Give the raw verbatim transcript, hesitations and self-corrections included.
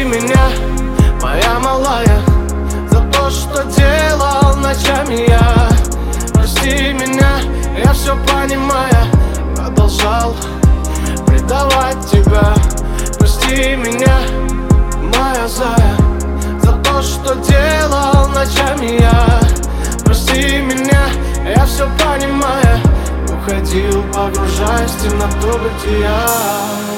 меня, моя малая, за то, что делал ночами я. Прости меня, я все понимая, продолжал предавать тебя. Прости меня, моя зая, за то, что делал ночами я. Прости меня, я все понимая, уходил, погружаясь в темноту бытия.